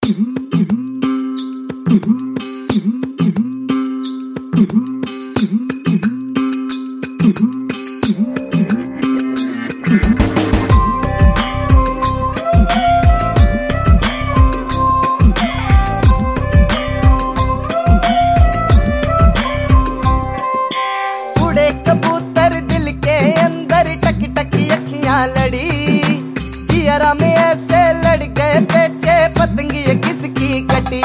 उड़े कबूतर दिल के अंदर टक टक अखियां लड़ी, जियरा में ऐसे लड़ गए बेचे पतंगी किसकी कटी।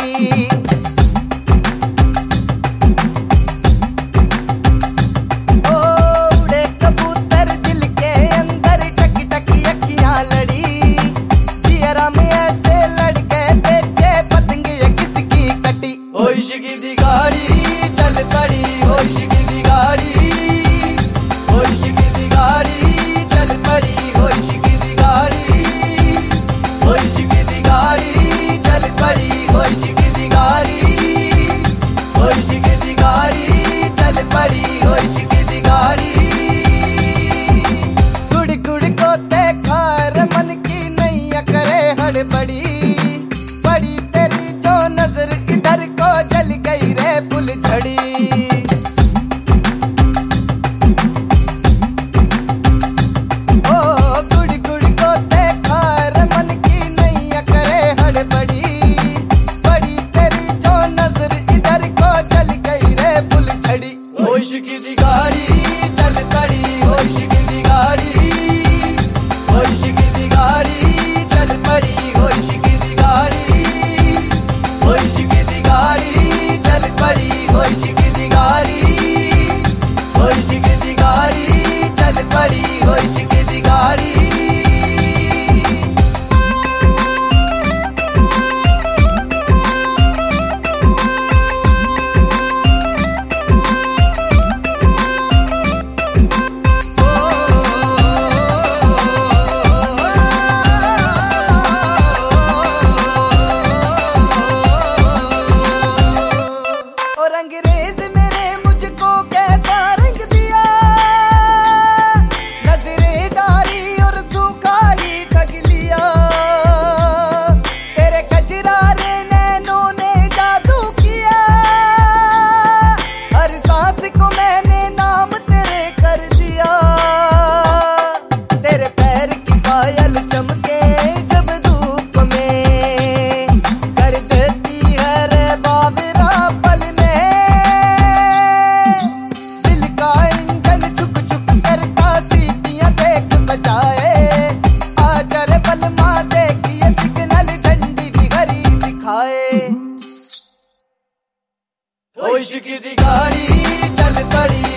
उड़े कबूतर दिल के अंदर टक टक अखियां लड़ी, जियरा में ऐसे लड़ गए बेचे पतंगी किसकी कटी। ओ इश्क दी गाड़ी चल पड़ी, ओ इश्क दी गाड़ी, ओ इश्क दी गाड़ी चल पड़ी, ओ इश्क दी गाड़ी, ओ इश्क दी गाड़ी चल पड़ी, ओ इश्क दी गाड़ी, ओ इश्क दी गाड़ी चल पड़ी, ओ इश्क दी गाड़ी। गुड़ गुड़ को देखा रे मन की नैया करे हड़बड़ी, पड़ी तेरी जो नजर इधर को जल गई रे फुल झड़ी। ओ इश्क दी गाड़ी चल पड़ी, ओ इश्क दी गाड़ी, ओ इश्क दी गाड़ी चल पड़ी, ओ इश्क दी गाड़ी, ओ इश्क दी गाड़ी चल पड़ी, ओ इश्क दी गाड़ी, ओ इश्क दी गाड़ी चल पड़ी, ओ इश्क दी गाड़ी। अंग्रेज मेरे मुझको कैसा रंग दिया, नजरें डाली और सूखा ही ठग लिया। तेरे कजरारे नैनों ने जादू किया, हर सांस को मैंने नाम तेरे कर दिया। तेरे पैर की पायल चमके जब धूप में, कर देती है रे बाबरा पल में। ओ इश्क दी गाड़ी चल पड़ी,